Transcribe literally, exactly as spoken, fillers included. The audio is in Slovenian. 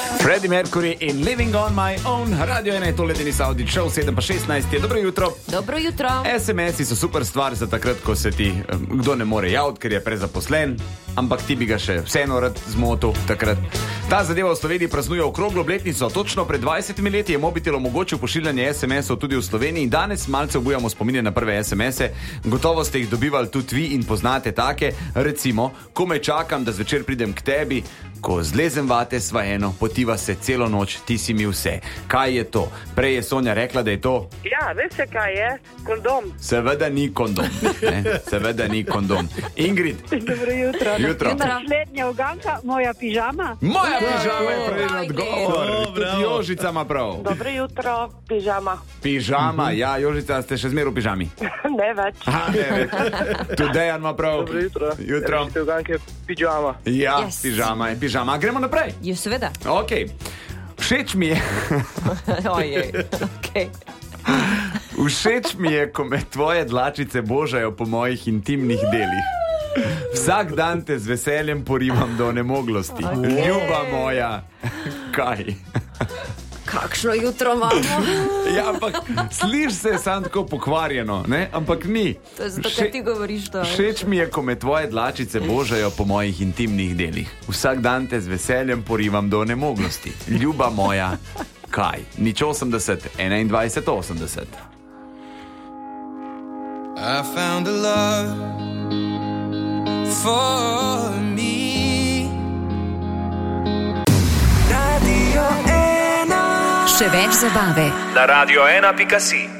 Freddie Mercury in Living on My Own. Radio ena je tole Denis Audić Show, sedem pa šestnajst je. Dobro jutro. Dobro jutro. es em esi so super stvar za takrat, ko se ti um, kdo ne more javiti, ker je prezaposlen, ampak ti bi ga še vseeno rad zmotil takrat. Ta zadeva v Sloveniji praznuje okroglo obletnico. Točno pred dvajsetimi leti je Mobitel omogočil pošiljanje es em esov tudi v Sloveniji in danes malce obujamo spominje na prve es em ese. Gotovo ste jih dobivali tudi vi in poznate take. Recimo, komaj čakam, da zvečer pridem k tebi, ko zlezem vate sva eno, potiva se celo noč, ti si mi vse. Kaj je to? Prej je Sonja rekla, da je to... Ja, veste kaj je? Kondom. Seveda ni kondom. Ne? Seveda ni kondom. Ingrid. Dobro jutro. Jutro. Naslednja uganka, moja pižama. Moja pižama je pravilen odgovor. O, Tudi bravo. Jožica ima prav. Dobro jutro, pižama. Pižama, ja, Jožica, ste še zmer v pižami. Ne več. Ha, ne več. Tudi Dejan ima prav. Dobro jutro. Jutro. Rešite uganke, pižama. Ja, Yes. pižama je pižama. A gremo naprej. Je seveda. Ok. Všeč mi je... Ojej, okej. Všeč mi je, ko me tvoje dlačice božajo po mojih intimnih delih. Vsak dan te z veseljem porivam do onemoglosti. Okay. Ljuba moja, kaj? Kakšno jutro imamo? Ja, ampak sliš se sam tako pokvarjeno, ne? Ampak ni. To je zato, Vše- ker ti govoriš to. Všeč mi je, ko me tvoje dlačice božajo po mojih intimnih delih. Vsak dan te z veseljem porivam do onemoglosti. Ljuba moja, kaj? Nič osemdeset, enaindvajset osemdeset. I found a love for me. Radio ena. Še več zabave Na radio ena pika si.